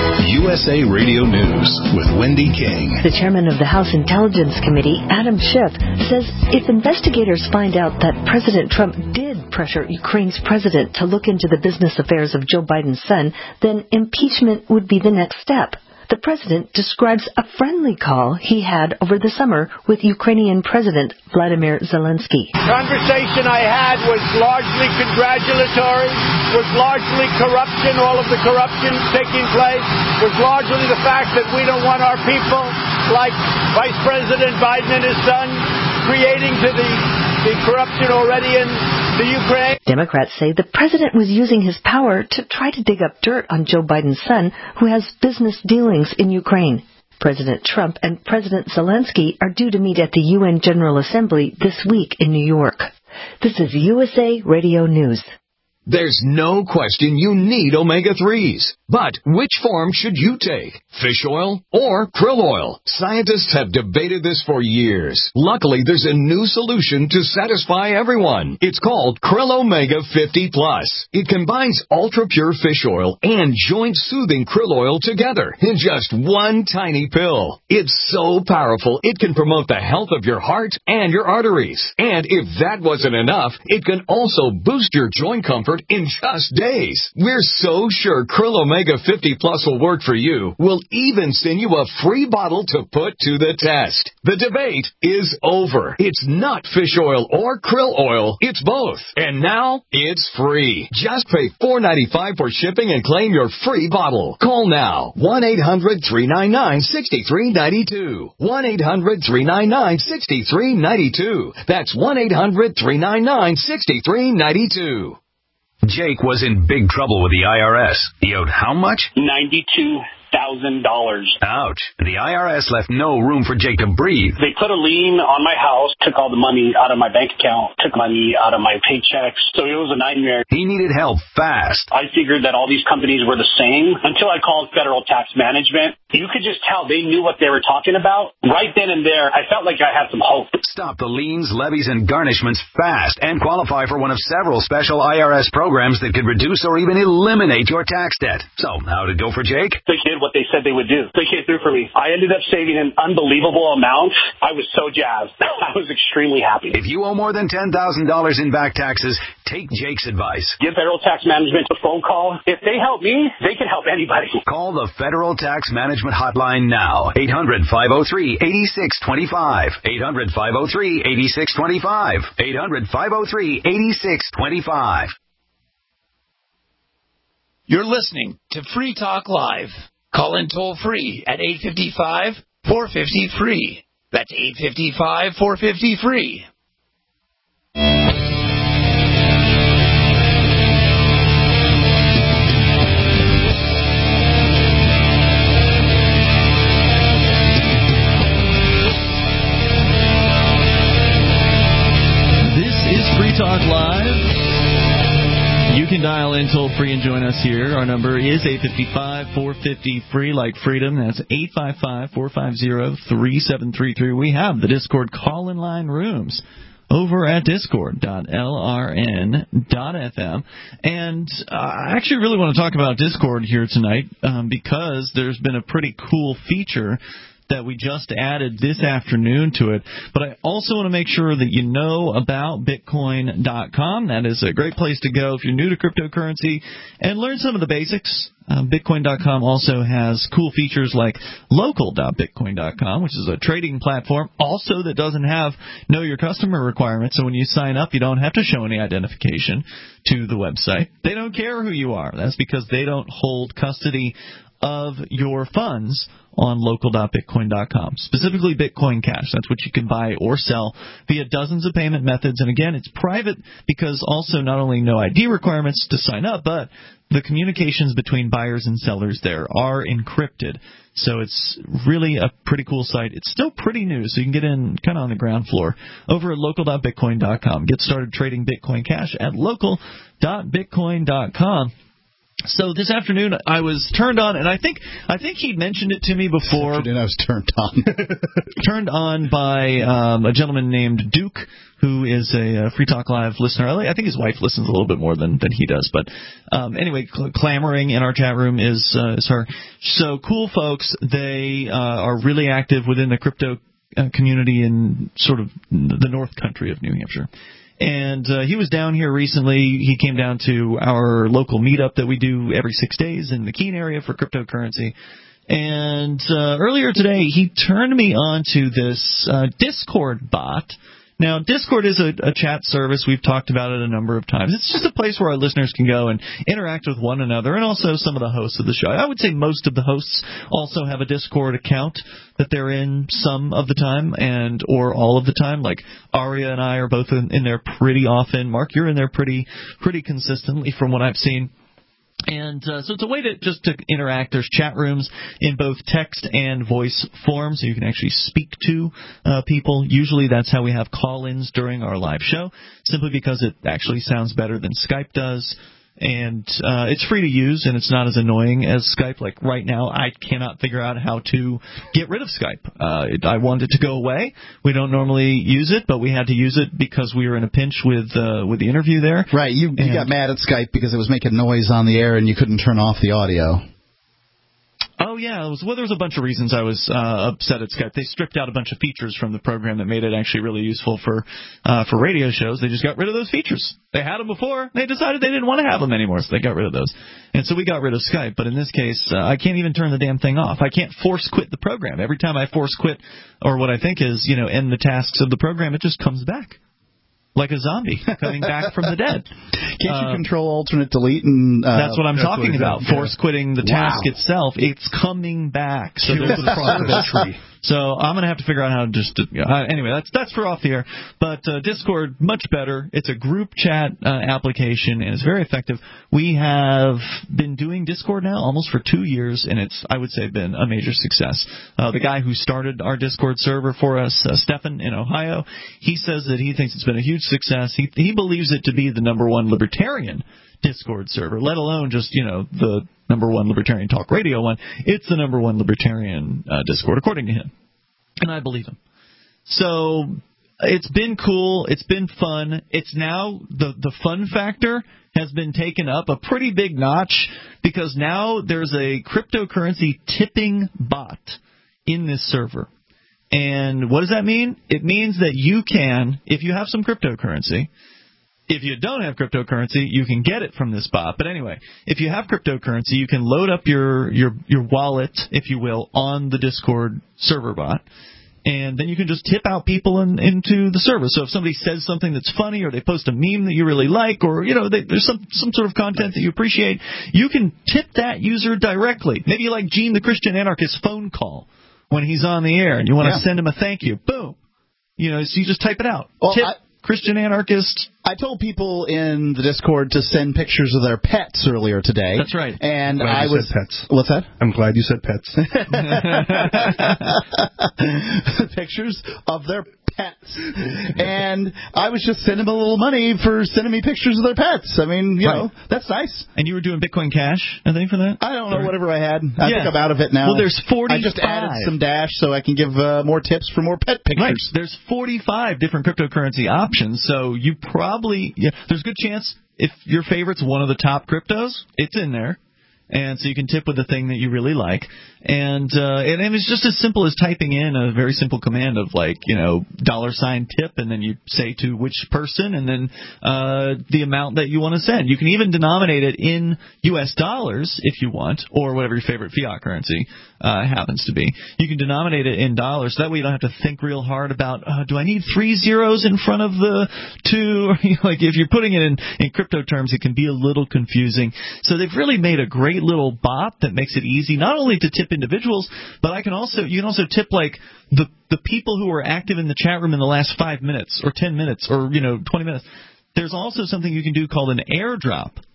U S A Radio News with Wendy King. The chairman of the House Intelligence Committee, Adam Schiff, says if investigators find out that President Trump did pressure Ukraine's president to look into the business affairs of Joe Biden's son, then impeachment would be the next step. The president describes a friendly call he had over the summer with Ukrainian President Vladimir Zelensky. The conversation I had was largely congratulatory, was largely corruption, all of the corruption taking place, was largely the fact that we don't want our people, like Vice President Biden and his son, creating to the, the corruption already in the Ukraine. Democrats say the president was using his power to try to dig up dirt on Joe Biden's son, who has business dealings in Ukraine. President Trump and President Zelensky are due to meet at the U N General Assembly this week in New York. This is U S A Radio News. There's no question you need omega threes. But which form should you take? Fish oil or krill oil? Scientists have debated this for years. Luckily, there's a new solution to satisfy everyone. It's called Krill Omega fifty plus. It combines ultra-pure fish oil and joint-soothing krill oil together in just one tiny pill. It's so powerful, it can promote the health of your heart and your arteries. And if that wasn't enough, it can also boost your joint comfort in just days. We're so sure Krill Omega fifty plus will work for you. We'll even send you a free bottle to put to the test. The debate is over. It's not fish oil or krill oil. It's both. And now it's free. Just pay four dollars and ninety-five cents for shipping and claim your free bottle. Call now. one eight hundred three nine nine six three nine two. one eight hundred three nine nine six three nine two. That's one eight hundred three nine nine six three nine two. Jake was in big trouble with the I R S. He owed how much? ninety-two thousand dollars. Ouch. The I R S left no room for Jake to breathe. They put a lien on my house, took all the money out of my bank account, took money out of my paychecks. So it was a nightmare. He needed help fast. I figured that all these companies were the same until I called Federal Tax Management. You could just tell they knew what they were talking about. Right then and there, I felt like I had some hope. Stop the liens, levies, and garnishments fast and qualify for one of several special I R S programs that could reduce or even eliminate your tax debt. So, how did it go for Jake? They did what they said they would do. They came through for me. I ended up saving an unbelievable amount. I was so jazzed. I was extremely happy. If you owe more than ten thousand dollars in back taxes, take Jake's advice. Give Federal Tax Management a phone call. If they help me, they can help anybody. Call the Federal Tax Management Hotline now. eight hundred five oh three eight six two five. eight hundred five oh three eight six two five. eight hundred five oh three eight six two five. You're listening to Free Talk Live. Call in toll free at eight five five, four five zero, free. That's eight five five, four five zero, free. This is Free Talk Live. You can dial in toll-free and join us here. Our number is eight five five, four five zero, free, like freedom. That's eight five five, four five zero, three seven three three. We have the Discord call-in line rooms over at discord dot l r n dot f m. And uh, I actually really want to talk about Discord here tonight um, because there's been a pretty cool feature that we just added this afternoon to it. But I also want to make sure that you know about Bitcoin dot com. That is a great place to go if you're new to cryptocurrency and learn some of the basics. Uh, Bitcoin dot com also has cool features like local dot bitcoin dot com, which is a trading platform also that doesn't have know your customer requirements. So when you sign up, you don't have to show any identification to the website. They don't care who you are. That's because they don't hold custody of your funds on local dot bitcoin dot com, specifically Bitcoin Cash. That's what you can buy or sell via dozens of payment methods. And again, it's private because also not only no I D requirements to sign up, but the communications between buyers and sellers there are encrypted. So it's really a pretty cool site. It's still pretty new, so you can get in kind of on the ground floor over at local dot bitcoin dot com. Get started trading Bitcoin Cash at local dot bitcoin dot com. So this afternoon I was turned on, and I think I think he'd mentioned it to me before. This afternoon I was turned on. Turned on by um, a gentleman named Duke, who is a uh, Free Talk Live listener. I think his wife listens a little bit more than, than he does. But um, anyway, cl- clamoring in our chat room is, uh, is her. So cool folks. They uh, are really active within the crypto uh, community in sort of the North Country of New Hampshire. And uh, he was down here recently. He came down to our local meetup that we do every six days in the Keene area for cryptocurrency. And uh, earlier today, he turned me on to this uh, Discord bot. Now, Discord is a, a chat service. We've talked about it a number of times. It's just a place where our listeners can go and interact with one another, and also some of the hosts of the show. I would say most of the hosts also have a Discord account that they're in some of the time and or all of the time. Like Aria and I are both in, in there pretty often. Mark, you're in there pretty pretty consistently from what I've seen. And uh, so it's a way to just to interact. There's chat rooms in both text and voice form, so you can actually speak to uh, people. Usually that's how we have call-ins during our live show, simply because it actually sounds better than Skype does. And uh, it's free to use, and it's not as annoying as Skype. Like right now, I cannot figure out how to get rid of Skype. Uh, it, I want it to go away. We don't normally use it, but we had to use it because we were in a pinch with uh, with the interview there. Right, you, you got mad at Skype because it was making noise on the air and you couldn't turn off the audio. Oh, yeah. It was, well, there was a bunch of reasons I was uh, upset at Skype. They stripped out a bunch of features from the program that made it actually really useful for uh, for radio shows. They just got rid of those features. They had them before. They decided they didn't want to have them anymore, so they got rid of those. And so we got rid of Skype. But in this case, uh, I can't even turn the damn thing off. I can't force quit the program. Every time I force quit, or what I think is, you know, end the tasks of the program, it just comes back. Like a zombie coming back from the dead. Can't uh, you control alternate delete? And uh, that's what I'm talking about. Yeah. Force quitting the task wow. itself. It's coming back. So there's the process. So I'm going to have to figure out how to just... Uh, anyway, that's that's for off the air. But uh, Discord, much better. It's a group chat uh, application, and it's very effective. We have been doing Discord now almost for two years, and it's, I would say, been a major success. Uh, the guy who started our Discord server for us, uh, Stefan in Ohio, he says that he thinks it's been a huge success. He, he believes it to be the number one libertarian Discord server, let alone just, you know, the number one libertarian talk radio one. It's the number one libertarian uh, Discord, according to him. And I believe him. So it's been cool. It's been fun. It's now the, the fun factor has been taken up a pretty big notch because now there's a cryptocurrency tipping bot in this server. And what does that mean? It means that you can, if you have some cryptocurrency, if you don't have cryptocurrency, you can get it from this bot. But anyway, if you have cryptocurrency, you can load up your, your, your wallet, if you will, on the Discord server bot. And then you can just tip out people in, into the server. So if somebody says something that's funny, or they post a meme that you really like, or you know they, there's some some sort of content that you appreciate, you can tip that user directly. Maybe you like Gene the Christian Anarchist phone call when he's on the air, and you want to yeah. send him a thank you. Boom. You know, so you just type it out. Well, tip I- Christian Anarchist. I told people in the Discord to send pictures of their pets earlier today. That's right. And glad I you was said pets. What's that? I'm glad you said pets. Pictures of their pets. And I was just sending them a little money for sending me pictures of their pets. I mean, you right. know, that's nice. And you were doing Bitcoin Cash, I think, for that? I don't know, whatever I had. I yeah. think I'm out of it now. Well, there's forty-five. I just added some Dash so I can give uh, more tips for more pet pictures. Right. There's forty-five different cryptocurrency options, so you probably... Yeah, there's a good chance if your favorite's one of the top cryptos, it's in there. And so you can tip with the thing that you really like. And, uh, and and it's just as simple as typing in a very simple command of, like, you know, dollar sign tip, and then you say to which person, and then uh, the amount that you want to send. You can even denominate it in U S dollars if you want, or whatever your favorite fiat currency uh, happens to be. You can denominate it in dollars. So that way you don't have to think real hard about, uh, do I need three zeros in front of the two? Like, if you're putting it in, in crypto terms, it can be a little confusing. So they've really made a great little bot that makes it easy not only to tip individuals, but I can also you can also tip like the the people who are active in the chat room in the last five minutes or ten minutes or you know twenty minutes. There's also something you can do called an airdrop.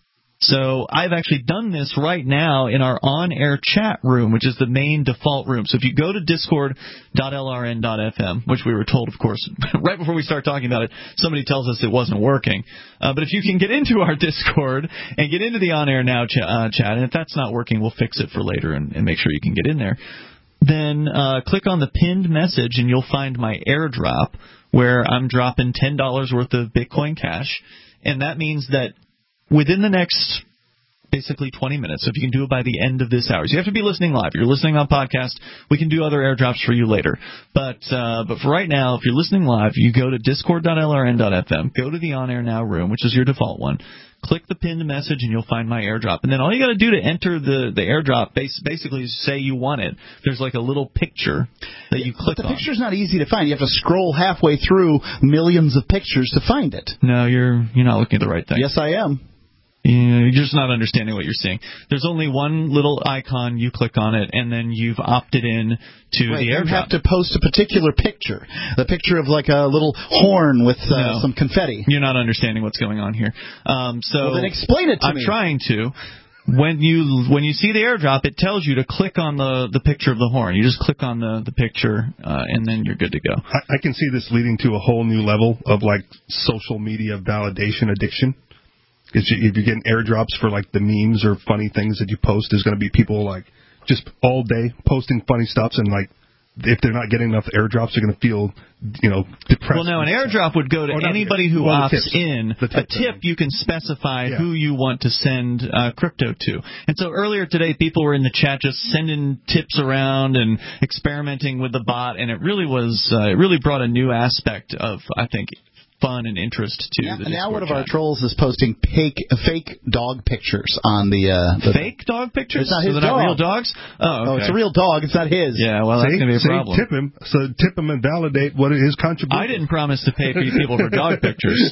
So I've actually done this right now in our on-air chat room, which is the main default room. So if you go to discord dot l r n dot f m, which we were told, of course, right before we start talking about it, somebody tells us it wasn't working. Uh, but if you can get into our Discord and get into the on-air now ch- uh, chat, and if that's not working, we'll fix it for later and, and make sure you can get in there. Then uh, click on the pinned message, and you'll find my airdrop, where I'm dropping ten dollars worth of Bitcoin Cash. And that means that within the next basically twenty minutes, so if you can do it by the end of this hour. So you have to be listening live. If you're listening on podcast, we can do other airdrops for you later. But uh, but for right now, if you're listening live, you go to discord dot l r n dot f m, go to the On Air Now room, which is your default one. Click the pinned message, and you'll find my airdrop. And then all you got to do to enter the, the airdrop base, basically is say you want it. There's like a little picture that you click but the on. The picture's not easy to find. You have to scroll halfway through millions of pictures to find it. No, you're you're not looking at the right thing. Yes, I am. You're just not understanding what you're seeing. There's only one little icon. You click on it, and then you've opted in to right, the airdrop. You have to post a particular picture, the picture of like a little horn with uh, no, some confetti. You're not understanding what's going on here. Um, so well, then explain it to I'm me. I'm trying to. When you when you see the airdrop, it tells you to click on the, the picture of the horn. You just click on the, the picture, uh, and then you're good to go. I, I can see this leading to a whole new level of like social media validation addiction. If you're getting airdrops for like the memes or funny things that you post, there's going to be people like just all day posting funny stuff, and like if they're not getting enough airdrops, they're going to feel, you know, depressed. Well, no, an airdrop would go to anybody who well, opts in. Tip, a tip, you can specify yeah. who you want to send uh, crypto to. And so earlier today, people were in the chat just sending tips around and experimenting with the bot, and it really was, uh, it really brought a new aspect of, I think, fun and interest to now, the Discord now one of chat. our trolls is posting fake, fake dog pictures on the, uh, the fake dog pictures. It's not his so they're dog. Not real dogs. Oh, okay. oh, it's a real dog. It's not his. Yeah, well, see, that's going to be a see, problem. Tip him, so tip him and validate what his contribution. I didn't promise to pay for you people for dog pictures.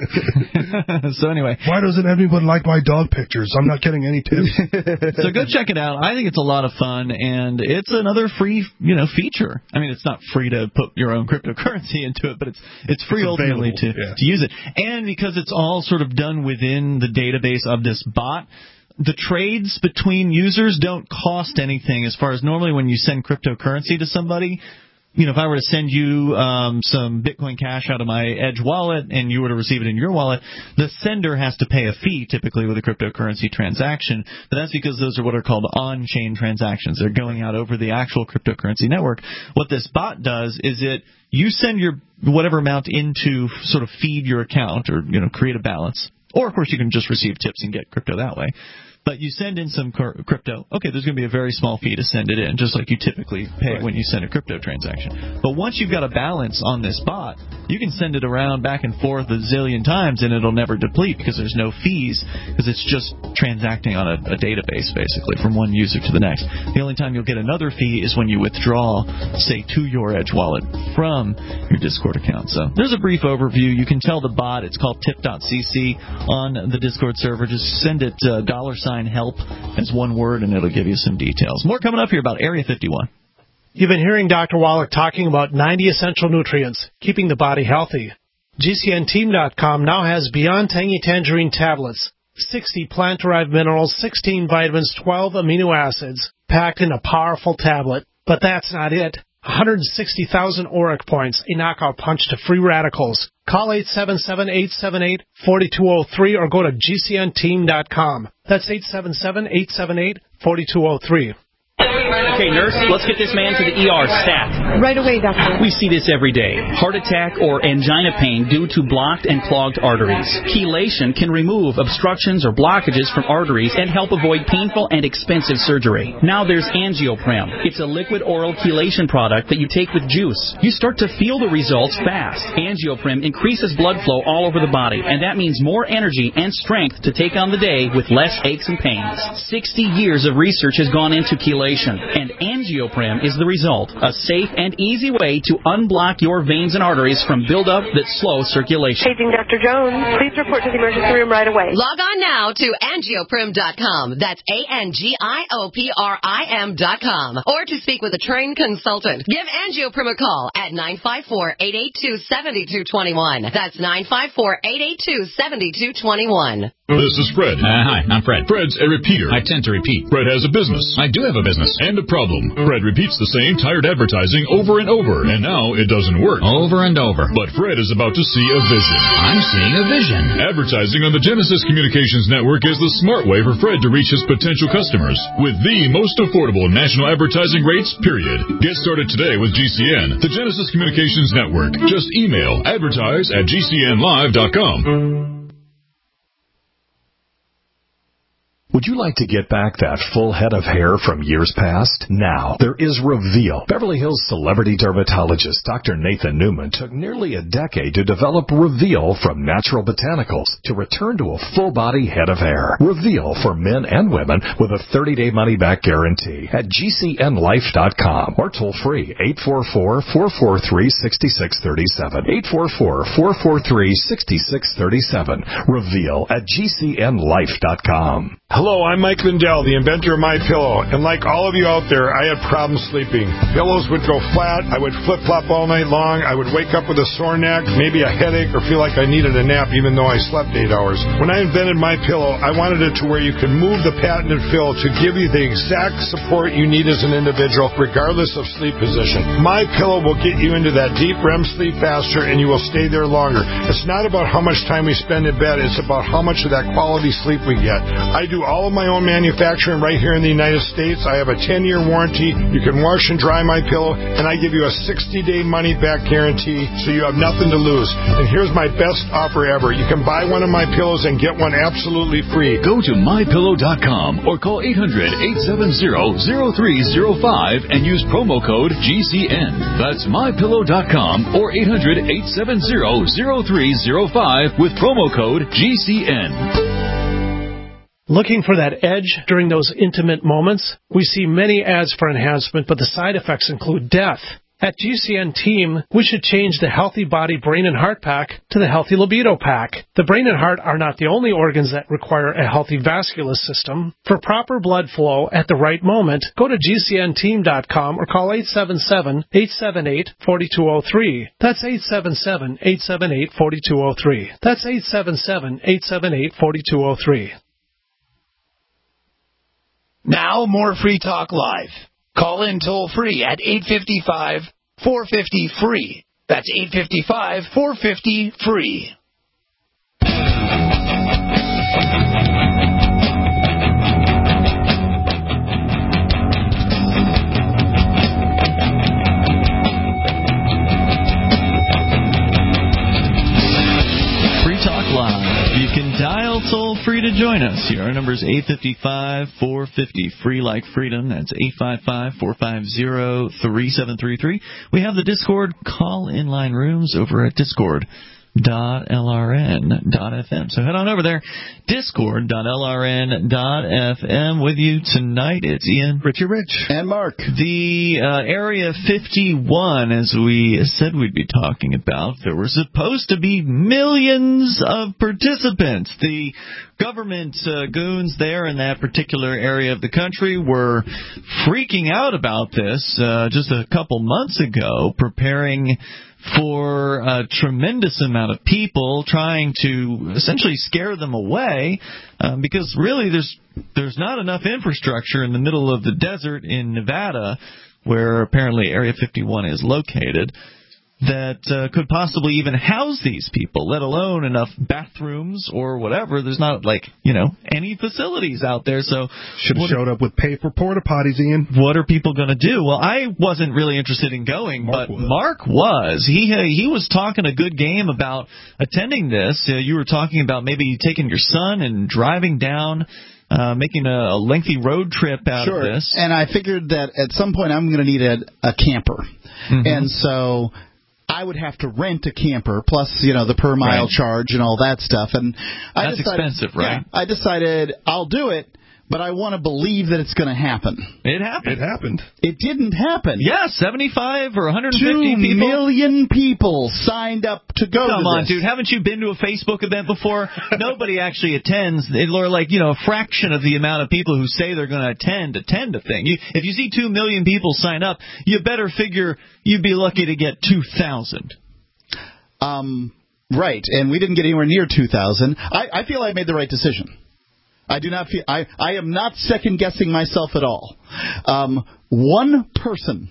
So anyway, why doesn't everyone like my dog pictures? I'm not getting any tips. So go check it out. I think it's a lot of fun, and it's another free, you know, feature. I mean, it's not free to put your own cryptocurrency into it, but it's it's free it's ultimately to, yeah. to use it. And because it's all sort of done within the database of this bot, the trades between users don't cost anything as far as normally when you send cryptocurrency to somebody. You know, if I were to send you um, some Bitcoin Cash out of my Edge wallet and you were to receive it in your wallet, the sender has to pay a fee typically with a cryptocurrency transaction. But that's because those are what are called on-chain transactions. They're going out over the actual cryptocurrency network. What this bot does is it you send your whatever amount in to sort of feed your account or, you know, create a balance. Or, of course, you can just receive tips and get crypto that way. But you send in some crypto. Okay, there's going to be a very small fee to send it in, just like you typically pay right. when you send a crypto transaction. But once you've got a balance on this bot, you can send it around back and forth a zillion times, and it'll never deplete because there's no fees, because it's just transacting on a, a database, basically, from one user to the next. The only time you'll get another fee is when you withdraw, say, to your Edge wallet from your Discord account. So there's a brief overview. You can tell the bot, it's called tip dot c c on the Discord server. Just send it uh, dollar sign help as one word, and it'll give you some details. More coming up here about Area fifty-one. You've been hearing Doctor Wallach talking about ninety essential nutrients, keeping the body healthy. G C N team dot com now has Beyond Tangy Tangerine tablets, sixty plant-derived minerals, sixteen vitamins, twelve amino acids, packed in a powerful tablet. But that's not it. one hundred sixty thousand auric points, a knockout punch to free radicals. Call eight seven seven, eight seven eight, four two zero three or go to G C N team dot com. That's eight seven seven, eight seven eight, four two zero three. Okay, nurse, let's get this man to the E R stat. Right away, doctor. We see this every day. Heart attack or angina pain due to blocked and clogged arteries. Chelation can remove obstructions or blockages from arteries and help avoid painful and expensive surgery. Now there's Angioprem. It's a liquid oral chelation product that you take with juice. You start to feel the results fast. Angioprem increases blood flow all over the body, and that means more energy and strength to take on the day with less aches and pains. sixty years of research has gone into chelation, and Angioprem is the result. A safe and easy way to unblock your veins and arteries from buildup that slows circulation. Paging Doctor Jones. Please report to the emergency room right away. Log on now to angioprim dot com. That's A N G I O P R I M dot com. Or to speak with a trained consultant. Give Angioprim a call at nine five four, eight eight two, seven two two one. That's nine five four, eight eight two, seven two two one. This is Fred. Uh, hi, I'm Fred. Fred's a repeater. I tend to repeat. Fred has a business. I do have a business. And a problem. Fred repeats the same tired advertising over and over, and now it doesn't work. Over and over. But Fred is about to see a vision. I'm seeing a vision. Advertising on the Genesis Communications Network is the smart way for Fred to reach his potential customers with the most affordable national advertising rates, period. Get started today with G C N, the Genesis Communications Network. Just email advertise at g c n live dot com. Would you like to get back that full head of hair from years past? Now, there is Reveal. Beverly Hills celebrity dermatologist Doctor Nathan Newman took nearly a decade to develop Reveal from natural botanicals to return to a full-body head of hair. Reveal for men and women with a thirty-day money-back guarantee at g c n life dot com or toll-free eight four four, four four three, six six three seven, eight four four, four four three, six six three seven. Reveal at g c n life dot com. Hello, I'm Mike Lindell, the inventor of MyPillow, and like all of you out there, I had problems sleeping. Pillows would go flat, I would flip-flop all night long, I would wake up with a sore neck, maybe a headache, or feel like I needed a nap even though I slept eight hours. When I invented MyPillow, I wanted it to where you could move the patented fill to give you the exact support you need as an individual, regardless of sleep position. MyPillow will get you into that deep R E M sleep faster, and you will stay there longer. It's not about how much time we spend in bed, it's about how much of that quality sleep we get. I do all of my own manufacturing right here in the United States. I have a ten-year warranty. You can wash and dry my pillow, and I give you a sixty-day money-back guarantee, so you have nothing to lose. And here's my best offer ever. You can buy one of my pillows and get one absolutely free. Go to my pillow dot com or call eight hundred, eight seven zero, zero three zero five and use promo code G C N. That's my pillow dot com or eight hundred, eight seven zero, zero three zero five with promo code G C N. Looking for that edge during those intimate moments? We see many ads for enhancement, but the side effects include death. At G C N Team, we should change the Healthy Body Brain and Heart Pack to the Healthy Libido Pack. The brain and heart are not the only organs that require a healthy vascular system. For proper blood flow at the right moment, go to G C N team dot com or call eight seven seven, eight seven eight, four two zero three. That's eight seven seven, eight seven eight, four two zero three. That's eight seven seven, eight seven eight, four two zero three. Now, more Free Talk Live. Call in toll-free at eight five five, four five zero, F R E E. That's eight five five, four five zero, F R E E. You can dial toll-free to join us here. Our number is eight five five, four five zero, free like freedom. That's eight five five, four five zero, three seven three three. We have the Discord call-in line rooms over at discord dot l r n dot f m. So head on over there, discord dot l r n dot f m. With you tonight, it's Ian, Richie Rich, and Mark. The uh, Area fifty-one, as we said we'd be talking about, there were supposed to be millions of participants. The government uh, goons there in that particular area of the country were freaking out about this uh, just a couple months ago, preparing for a tremendous amount of people, trying to essentially scare them away, um, because really there's there's not enough infrastructure in the middle of the desert in Nevada, where apparently Area fifty-one is located, that uh, could possibly even house these people, let alone enough bathrooms or whatever. There's not, like, you know, any facilities out there. So should have showed up with paper porta potties, Ian. What are people going to do? Well, I wasn't really interested in going, Mark but was. Mark was. He uh, he was talking a good game about attending this. Uh, you were talking about maybe taking your son and driving down, Uh, making a, a lengthy road trip out sure. of this. And I figured that at some point I'm going to need a, a camper. Mm-hmm. And so I would have to rent a camper, plus, you know, the per mile right. charge and all that stuff. And I That's decided, expensive, right? Yeah, I decided I'll do it, but I want to believe that it's going to happen. It happened. It happened. It didn't happen. Yeah, seventy-five or one hundred fifty Two people. million people signed up to go Come to on, this. dude. Haven't you been to a Facebook event before? Nobody actually attends. Or, like, you know, a fraction of the amount of people who say they're going to attend attend a thing. You, if you see two million people sign up, you better figure you'd be lucky to get two thousand. Um... Right, and we didn't get anywhere near two thousand. I, I feel I made the right decision. I do not feel I, I am not second guessing myself at all. Um, one person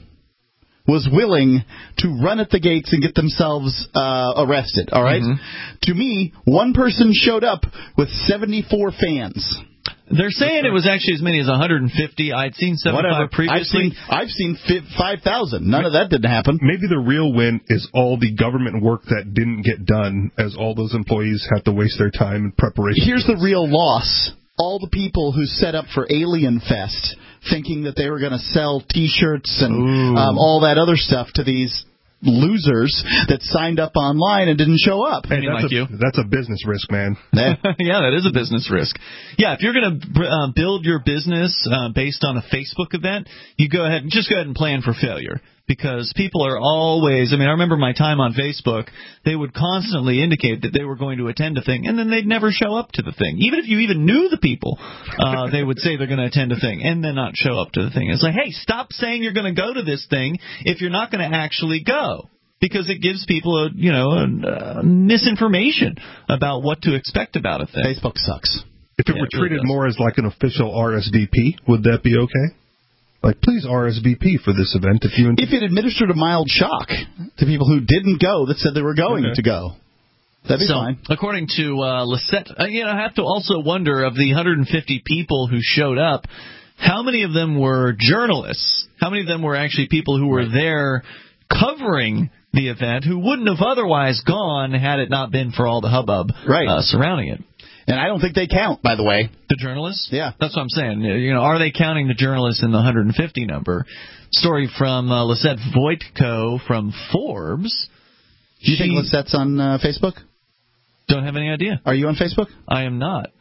was willing to run at the gates and get themselves uh, arrested. All right. Mm-hmm. To me, one person showed up with seventy-four fans. They're saying it was actually as many as one hundred fifty. I'd seen seventy-five previously. I've seen, I've seen five thousand. None of that didn't happen. Maybe the real win is all the government work that didn't get done, as all those employees have to waste their time in preparation. Here's the real loss. All the people who set up for Alien Fest thinking that they were going to sell T-shirts and um, all that other stuff to these losers that signed up online and didn't show up. Hey, that's, like a, you. that's a business risk, man. Yeah, that is a business risk. Yeah, if you're going to uh, build your business uh, based on a Facebook event, you go ahead and just go ahead and plan for failure. Because people are always, I mean, I remember my time on Facebook, they would constantly indicate that they were going to attend a thing, and then they'd never show up to the thing. Even if you even knew the people, uh, they would say they're going to attend a thing, and then not show up to the thing. It's like, hey, stop saying you're going to go to this thing if you're not going to actually go. Because it gives people, a, you know, a, a misinformation about what to expect about a thing. Facebook sucks. If it yeah, were it really treated does. more as like an official R S V P, would that be okay? Like, please R S V P for this event if you... If it administered a mild shock to people who didn't go that said they were going okay. to go. That'd be so, fine. According to uh, Lisette, uh, you know, I have to also wonder, of the one hundred fifty people who showed up, how many of them were journalists? How many of them were actually people who were there covering the event who wouldn't have otherwise gone had it not been for all the hubbub right. uh, surrounding it? And I don't think they count, by the way. The journalists? Yeah. That's what I'm saying. You know, are they counting the journalists in the one hundred fifty number? Story from uh, Lisette Voitko from Forbes. Do you she... think Lisette's on uh, Facebook? Don't have any idea. Are you on Facebook? I am not.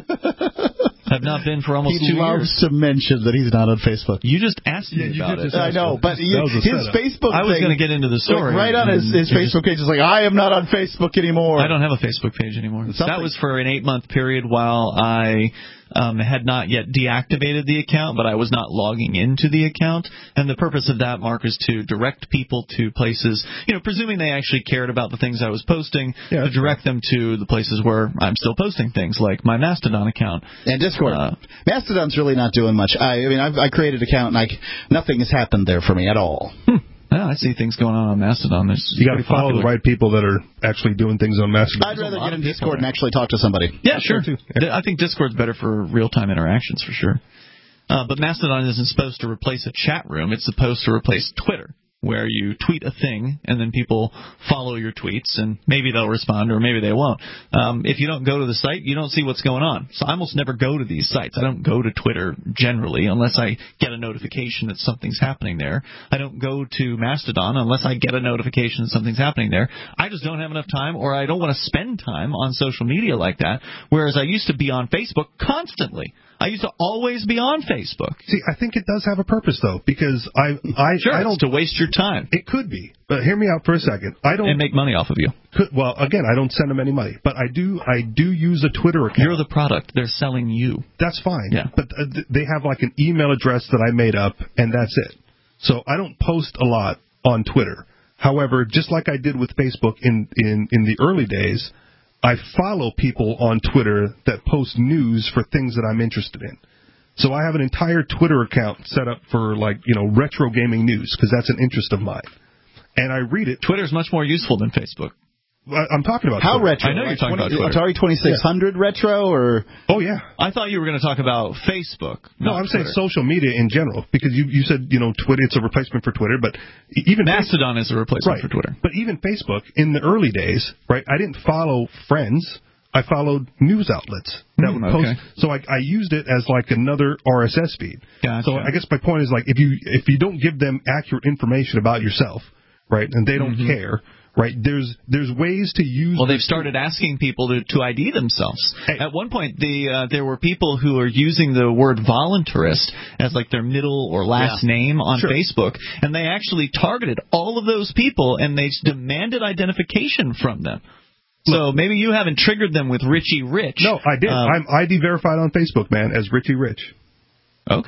Have not been for almost he two loves years. to mention that he's not on Facebook. You just asked me yeah, about it. I know, but you, his setup. Facebook I was going to get into the story. Like right on his, his Facebook page is like, I am not on Facebook anymore. I don't have a Facebook page anymore. Something. That was for an eight-month period while I um, had not yet deactivated the account, but I was not logging into the account. And the purpose of that, Mark, is to direct people to places, you know, presuming they actually cared about the things I was posting, yeah, to direct them to the places where I'm still posting things, like my Mastodon account. And Discord. Uh, Mastodon's really not doing much. I, I mean, I've, I created an account, and I, nothing has happened there for me at all. Hmm. Yeah, I see things going on on Mastodon. There's you got to follow popular. the right people that are actually doing things on Mastodon. I'd rather get in Discord and actually talk to somebody. Yeah, sure. Yeah. I think Discord's better for real-time interactions, for sure. Uh, but Mastodon isn't supposed to replace a chat room. It's supposed to replace Twitter, where you tweet a thing, and then people follow your tweets, and maybe they'll respond, or maybe they won't. Um, if you don't go to the site, you don't see what's going on. So I almost never go to these sites. I don't go to Twitter, generally, unless I get a notification that something's happening there. I don't go to Mastodon unless I get a notification that something's happening there. I just don't have enough time, or I don't want to spend time on social media like that, whereas I used to be on Facebook constantly. I used to always be on Facebook. See, I think it does have a purpose, though, because I I, sure, I don't it's to waste your time. It could be, but hear me out for a second. I don't and make money off of you. Could, well, again, I don't send them any money, but I do. I do use a Twitter account. You're the product. They're selling you. That's fine. Yeah, but uh, they have like an email address that I made up, and that's it. So I don't post a lot on Twitter. However, just like I did with Facebook in in in the early days, I follow people on Twitter that post news for things that I'm interested in. So I have an entire Twitter account set up for, like, you know, retro gaming news, because that's an interest of mine. And I read it. Twitter's much more useful than Facebook. I'm talking about How Twitter. retro? I know like you're talking twenty, about Twitter. Atari twenty-six hundred yeah. retro, or? Oh, yeah. I thought you were going to talk about Facebook. No, I'm Twitter. saying social media in general, because you, you said, you know, Twitter, it's a replacement for Twitter, but even Mastodon Facebook, is a replacement right, for Twitter. But even Facebook, in the early days, right, I didn't follow friends. I followed news outlets that mm, would post. Okay. So I, I used it as like another R S S feed. Gotcha. So I guess my point is, like, if you if you don't give them accurate information about yourself, right, and they don't mm-hmm. care, right, there's there's ways to use. Well, they've started asking people to, to I D themselves. Hey. At one point, the uh, there were people who were using the word voluntarist as like their middle or last yeah. name on sure. Facebook, and they actually targeted all of those people, and they demanded identification from them. So maybe you haven't triggered them with Richie Rich. No, I did. Um, I'm I D verified on Facebook, man, as Richie Rich. Okay.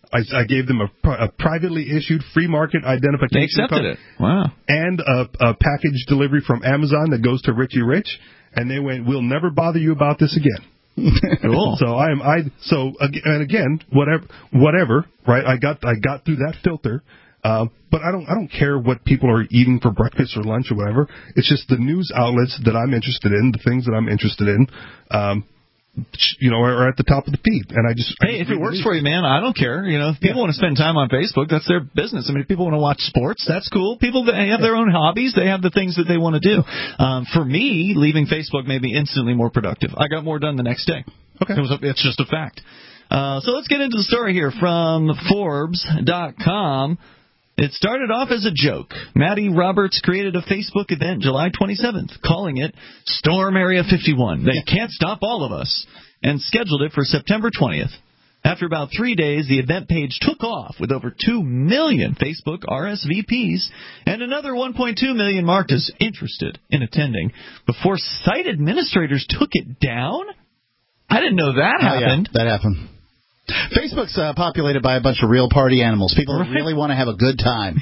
I, I gave them a, a privately issued free market identification They accepted card it. Wow. And a, a package delivery from Amazon that goes to Richie Rich, and they went, "We'll never bother you about this again." Cool. So I am I so and again whatever whatever right. I got I got through that filter. Uh, but I don't I don't care what people are eating for breakfast or lunch or whatever. It's just the news outlets that I'm interested in, the things that I'm interested in. Um, you know, are at the top of the feed, and I just hey, I if it works for you, man, I don't care. You know, if people yeah. want to spend time on Facebook, that's their business. I mean, if people want to watch sports, that's cool. People they have their own hobbies, they have the things that they want to do. Um, for me, leaving Facebook made me instantly more productive. I got more done the next day. Okay, it was a, it's just a fact. Uh, so let's get into the story here from Forbes dot com. It started off as a joke. Maddie Roberts created a Facebook event July twenty-seventh, calling it Storm Area fifty-one. They can't stop all of us, and scheduled it for September twentieth. After about three days, the event page took off with over two million Facebook R S V Ps and another one point two million marked as interested in attending before site administrators took it down. I didn't know that happened. Oh, yeah, that happened. Facebook's uh, populated by a bunch of real party animals. People right. really want to have a good time.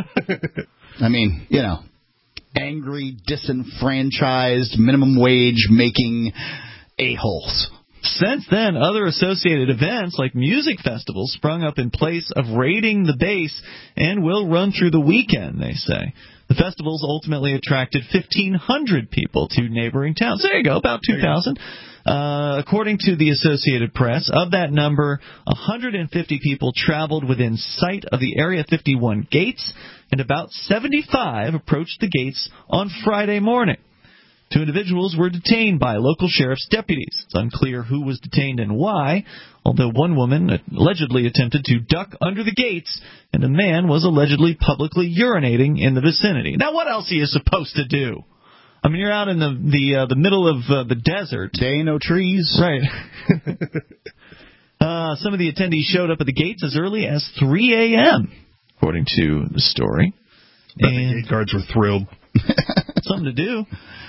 I mean, you know, angry, disenfranchised, minimum wage making a-holes. Since then, other associated events like music festivals sprung up in place of raiding the base and will run through the weekend, they say. The festivals ultimately attracted fifteen hundred people to neighboring towns. There you go, about two thousand. Uh, according to the Associated Press, of that number, one hundred fifty people traveled within sight of the Area fifty-one gates, and about seventy-five approached the gates on Friday morning. Two individuals were detained by local sheriff's deputies. It's unclear who was detained and why, although one woman allegedly attempted to duck under the gates, and a man was allegedly publicly urinating in the vicinity. Now, what else are you supposed to do? I mean, you're out in the the uh, the middle of uh, the desert. Day, no trees. Right. uh, some of the attendees showed up at the gates as early as three a.m., according to the story. But and the gate guards were thrilled. Something to do.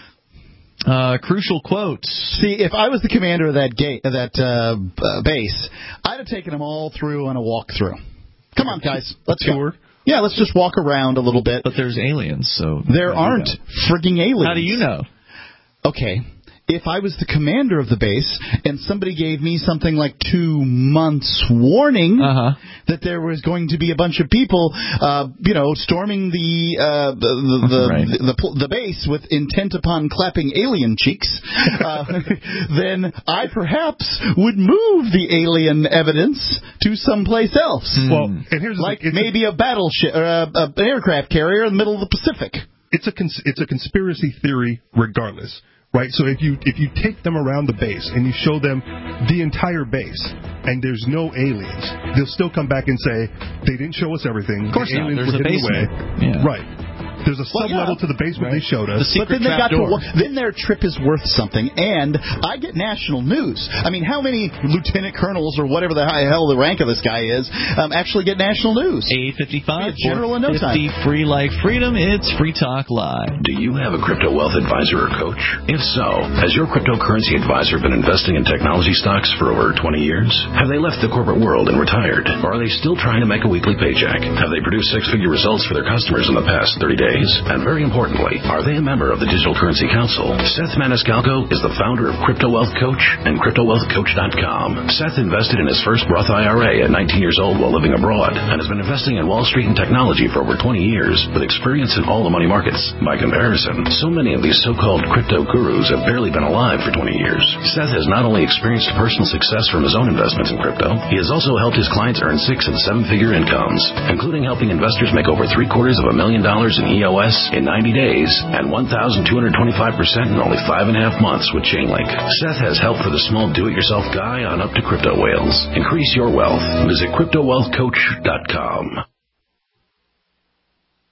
Uh, crucial quote. See, if I was the commander of that gate, of that uh, uh, base, I'd have taken them all through on a walkthrough. Come on, guys, let's tour. Go. Yeah, let's just walk around a little bit. But there's aliens, so... There aren't frigging aliens. How do you know? Okay, if I was the commander of the base and somebody gave me something like two months warning uh-huh. that there was going to be a bunch of people, uh, you know, storming the uh, the the, the, right. the, the the base with intent upon clapping alien cheeks, uh, then I perhaps would move the alien evidence to someplace else. Mm. Well, and here's like the, maybe a battleship or a, a, an aircraft carrier in the middle of the Pacific. It's a cons- it's a conspiracy theory, regardless. Right, so if you if you take them around the base and you show them the entire base and there's no aliens, they'll still come back and say they didn't show us everything. Of course the not. aliens There's were a basement. Away. Yeah. Right. There's a well, sub-level yeah. to the basement right. they showed us. The but then they got door. to then their trip is worth something, and I get national news. I mean, how many lieutenant colonels or whatever the hell the rank of this guy is um, actually get national news? eight fifty-five, general in no time. Free like freedom. It's Free Talk Live. Do you have a crypto wealth advisor or coach? If so, has your cryptocurrency advisor been investing in technology stocks for over twenty years? Have they left the corporate world and retired? Or are they still trying to make a weekly paycheck? Have they produced six-figure results for their customers in the past thirty days? And very importantly, are they a member of the Digital Currency Council? Seth Maniscalco is the founder of Crypto Wealth Coach and Crypto Wealth Coach dot com. Seth invested in his first Roth I R A at nineteen years old while living abroad and has been investing in Wall Street and technology for over twenty years with experience in all the money markets. By comparison, so many of these so-called crypto gurus have barely been alive for twenty years. Seth has not only experienced personal success from his own investments in crypto, he has also helped his clients earn six and seven-figure incomes, including helping investors make over three-quarters of a million dollars in E O S in ninety days and one thousand two hundred twenty-five percent in only five and a half months with Chainlink. Seth has help for the small do-it-yourself guy on up to crypto whales. Increase your wealth. Visit Crypto Wealth Coach dot com.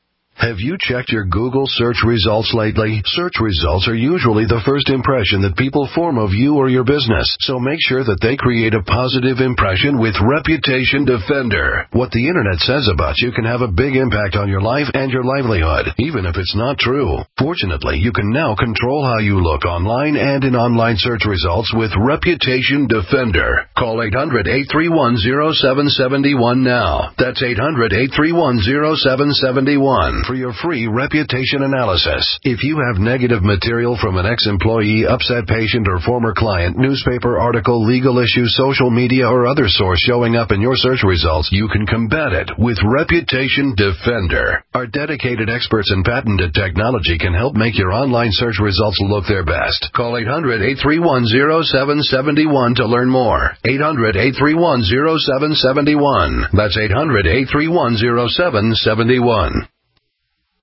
Have you checked your Google search results lately? Search results are usually the first impression that people form of you or your business, so make sure that they create a positive impression with Reputation Defender. What the internet says about you can have a big impact on your life and your livelihood, even if it's not true. Fortunately, you can now control how you look online and in online search results with Reputation Defender. Call eight hundred, eight three one, zero seven seven one now. That's eight hundred, eight three one, zero seven seven one for your free reputation analysis. If you have negative material from an ex-employee, upset patient, or former client, newspaper article, legal issue, social media, or other source showing up in your search results, you can combat it with Reputation Defender. Our dedicated experts in patented technology can help make your online search results look their best. Call eight hundred, eight three one, zero seven seven one to learn more. eight hundred, eight three one, zero seven seven one. That's eight hundred, eight three one, zero seven seven one.